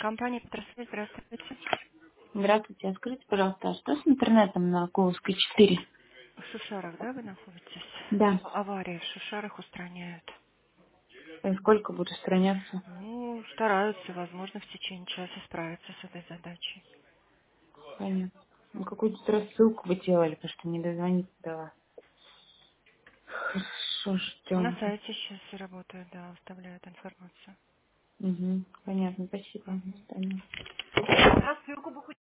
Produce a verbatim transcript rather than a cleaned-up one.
Компания Петросвет, здравствуйте. Здравствуйте, а скажите, пожалуйста, а что с интернетом на Куловской четыре? В Шушарах, да, вы находитесь? Да. Аварии в Шушарах устраняют. И сколько будет устраняться? Ну, стараются, возможно, в течение часа справиться с этой задачей. Понятно. Ну, какую-то рассылку вы делали, потому что не дозвониться до вас. Хорошо, На ждем. сайте сейчас работают, да, оставляют информацию. Угу. Понятно, спасибо. До Мгм. свидания.